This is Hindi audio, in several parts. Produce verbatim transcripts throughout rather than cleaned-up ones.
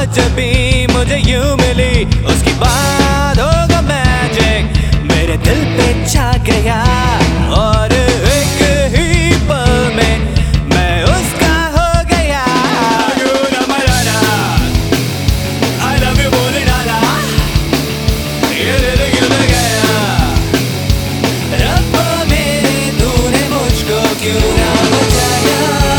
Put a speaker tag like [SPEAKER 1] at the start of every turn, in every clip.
[SPEAKER 1] जब भी मुझे यूं मिली, उसकी बात होगा मैजिक, मेरे दिल पे छा गया और एक ही पल में मैं उसका हो गया। I love you बोले डाला, ये दिल क्यों गया, रब्बा मेरे तूने मुझको क्यों ना बचाया।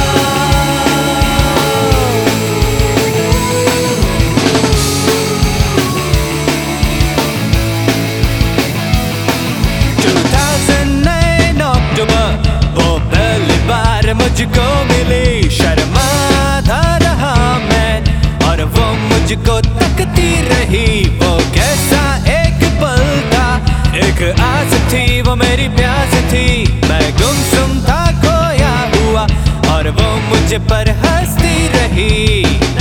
[SPEAKER 1] वो पहली बार मुझको मिली, शर्मा था रहा मैं और वो मुझको तकती रही। वो कैसा एक पल था, एक आस थी, वो मेरी प्यास थी। मैं गुमसुम था, खोया हुआ और वो मुझ पर हंसती रही।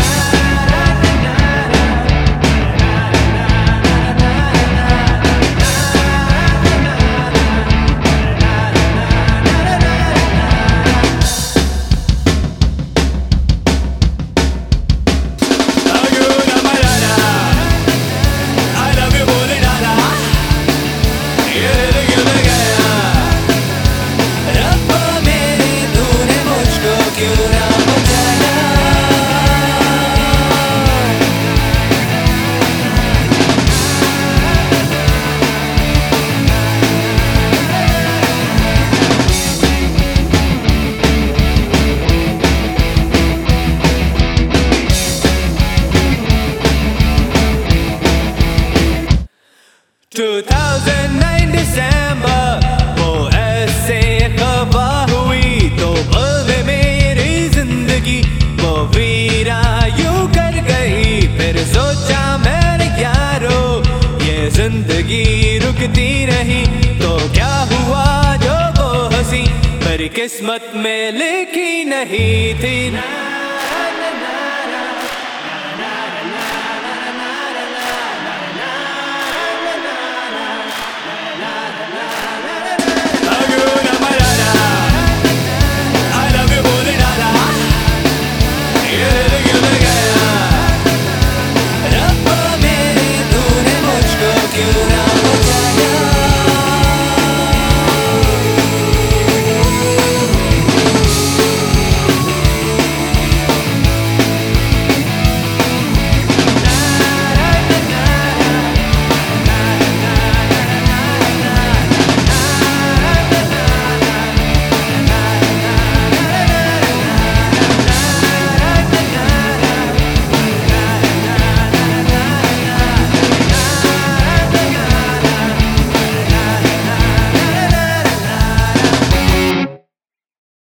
[SPEAKER 1] दो हज़ार नौ दिसंबर वो ऐसे खबर हुई, तो पल में मेरी जिंदगी वो वीरा यूं कर गई। फिर सोचा मैंने यारो, ये जिंदगी रुकती नहीं, तो क्या हुआ जो वो हंसी मेरी किस्मत में लिखी नहीं थी।